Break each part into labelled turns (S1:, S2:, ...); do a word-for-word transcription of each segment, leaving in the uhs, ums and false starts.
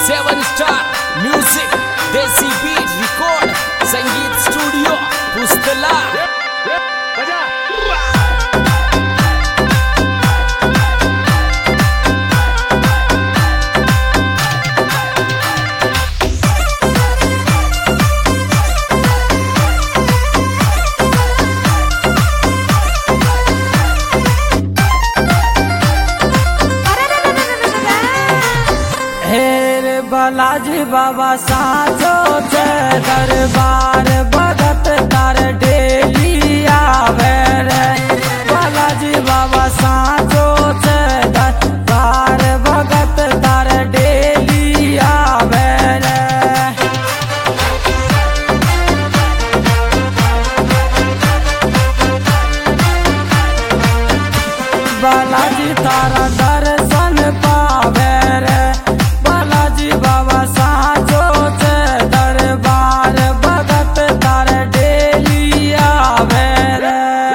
S1: सेवन star music Desi beat record संगीत studio पुस्तला।
S2: बालाजी बाबा साजो छे दरबार भगत तार डेली आवे रे। बालाजी बाबा साजो छे दरबार भगत तार डेली आवे रे। बालाजी तारा दर्शन पावे रे। बाबा साजो छे दरबार भगत तार डेली आवे रे।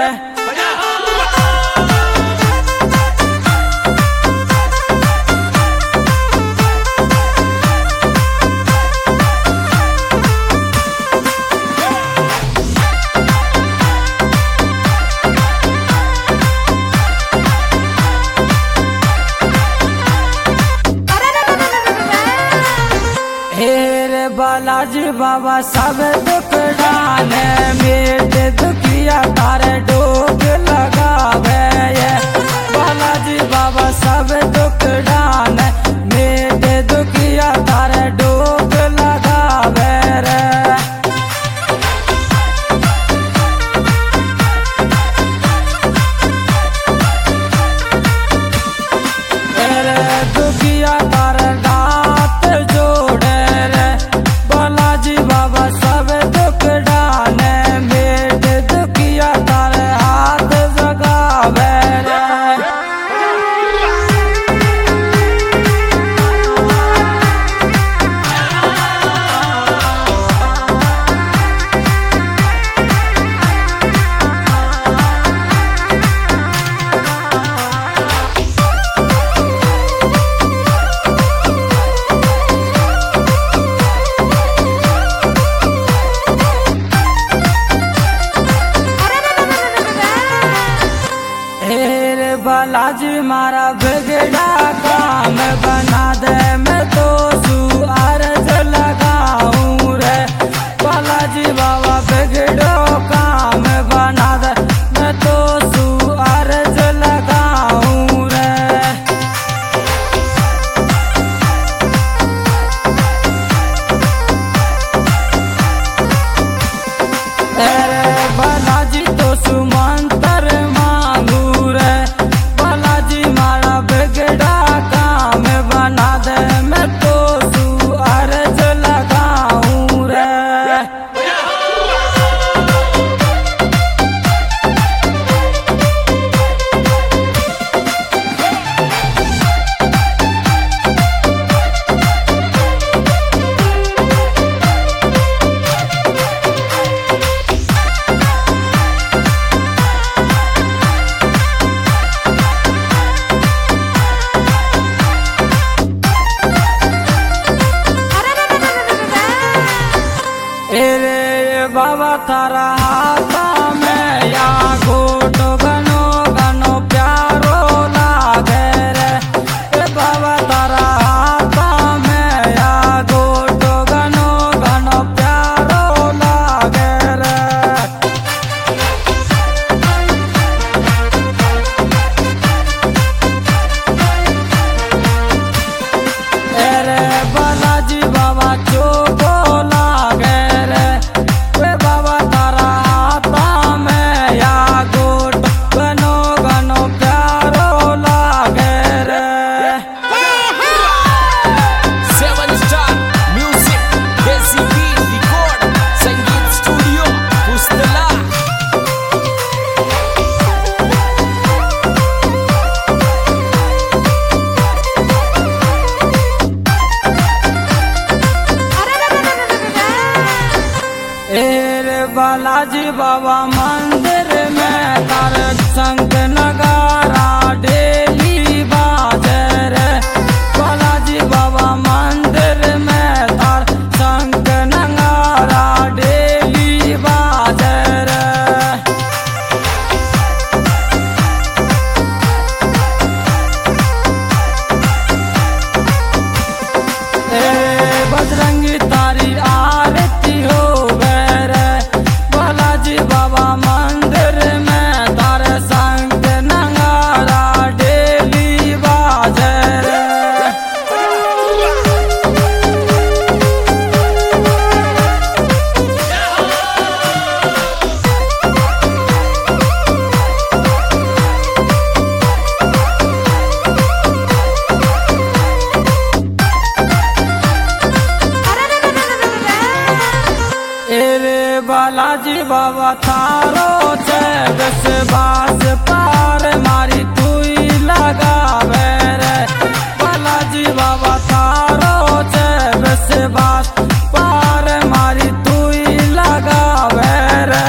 S2: बालाजी बाबा सब दुख डाले मेट दुखिया तार डोक लगावे ये। बालाजी बाबा सब दुख डाले मेट दुखिया तार डोक लगावे रे। तेरे दुखिया तार दात जोड़े रे। बालाजी बाबा सब दुख डाले मेट दुखिया तार हाथ जगावे रे। बालाजी मारा बिगड़ा काम बना दे मैं तो सू अर्ज लगाऊं रे। बालाजी बाबा बिगड़ो काम बना दे मैं तो सू अर्ज लगाऊं रे। तेरे बालाजी तो सुमंतर मांगू रे। मारा बिगड़ा काम बना दे मैं तो सू अर्ज लगाऊं रे। एरे बाबा थारा हाथा में या घोटो गनो गनो प्यारो लागे रे। ए बाबा थारा हाथा में या घोटो गनो गनो प्यारो लागे रे। एरे बालाजी बाबा चोको लागे रे। बाबा तारा हाथा में या गोट गनो गनो प्यारो लागे रे।
S1: Seven star music Desi beat record संगीत स्टूडियो पुस्तला।
S2: बालाजी बाबा मंदिर में तार संग नगारा डेली बाजे रे। बालाजी बाबा मंदिर बजरंगी तारी आरती हो गए रे बालाजी बाबा मंदिर में तारे संग नगारा डेली बाजे रे। बालाजी बाबा थारो छे बस बास पार मारी तुई लगावे रे बालाजी बाबा थारो छे बस बास पार मारी तुई लगावे रे।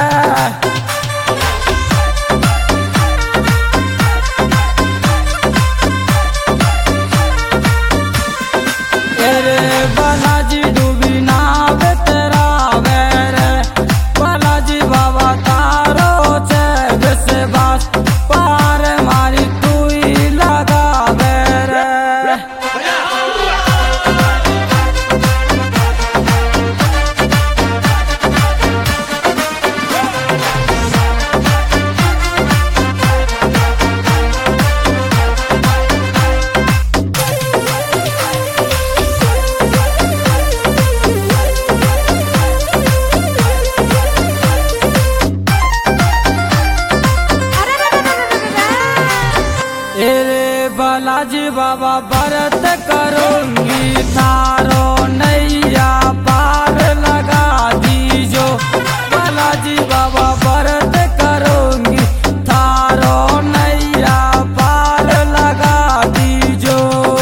S2: अरे बालाजी डूबी नाव तेरा वेरे बालाजी बाबा तारो छे बस बास पार मारी तुई लगावे रे। बालाजी बाबा व्रत करूंगी थारो नैया पार लगा दीजो बालाजी बाबा व्रत करूंगी थारो नैया पार लगा दीजो।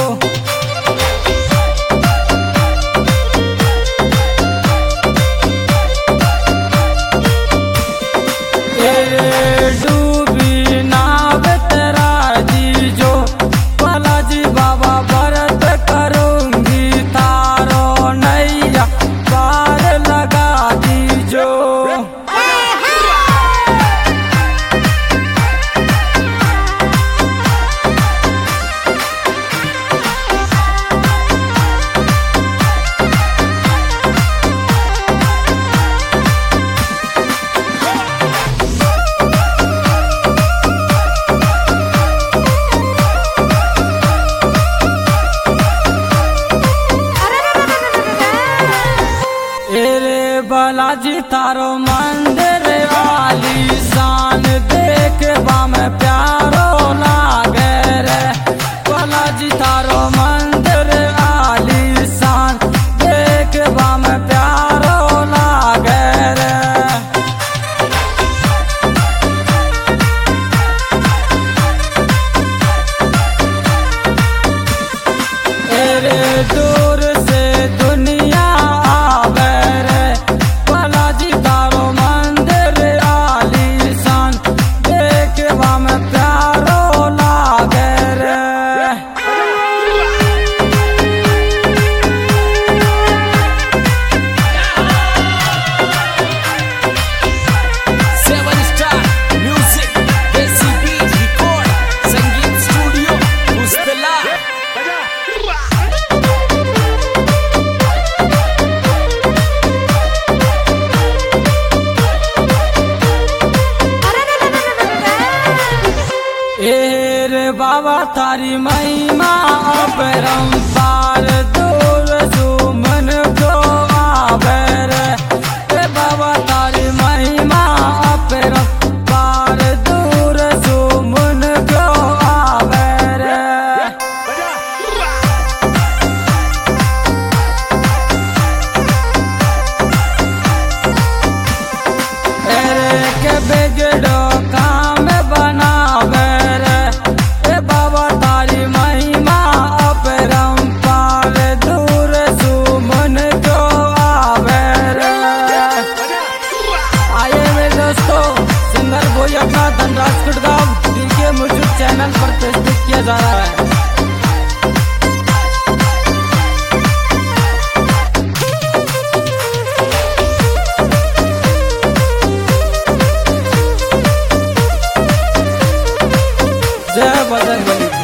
S2: डूबी नाव तेरा दीजो बालाजी बाबा व्रत करूंगी तारो नैया पार लगा दीजो। बालाजी तारो मंदिर वाली शान देखबा में प्यारो लागे रे बालाजी तारो मंदिर वाली शान देखबा में प्यारो लागे रे। अरे दूर से दुनिया आवे रे बालाजी तारो मंदिर आलीशान देखबा में प्यारो लागे रे।
S1: Seven star music Desi beat record संगीत स्टूडियो मुस्तला।
S2: एर बाबा तारी महिमा अपरंपार दूर सुमन को आवे रे ए बाबा तारी महिमा अपरंपार दूर सुमन को आवे रे। अरे के बिगड़ो काम बनावे रे ए बाबा तारी महिमा अपरंपार दूर सुमन को आवे रे। आइए मेरे दोस्तों सिंगर बोई अपना Dhanraj Kutgaon DK music channel पर प्रस्तुत किया जा रहा है। जय बजरंगबली।